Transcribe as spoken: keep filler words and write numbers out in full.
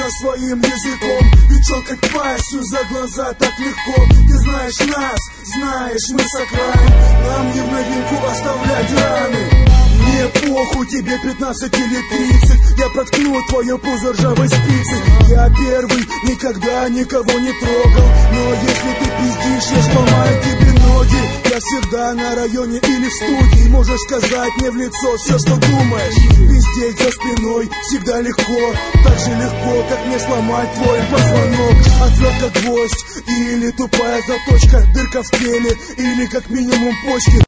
своим языком. Ведь челкать пастью за глаза так легко. Ты знаешь нас, знаешь, мы с окраин. Нам не в новинку оставлять раны. Мне похуй, тебе пятнадцать или тридцать. Я проткну твое пузо ржавой спицей. Я первый, никогда никого не трогал. Но если ты пиздишь, я сломаю тебе ноги. Я всегда на районе или в студии. Можешь сказать мне в лицо все, что думаешь. Пиздеть за спиной всегда легко. Так же легко, как мне сломать твой позвонок. Отвертка, гвоздь или тупая заточка. Дырка в теле или как минимум почки.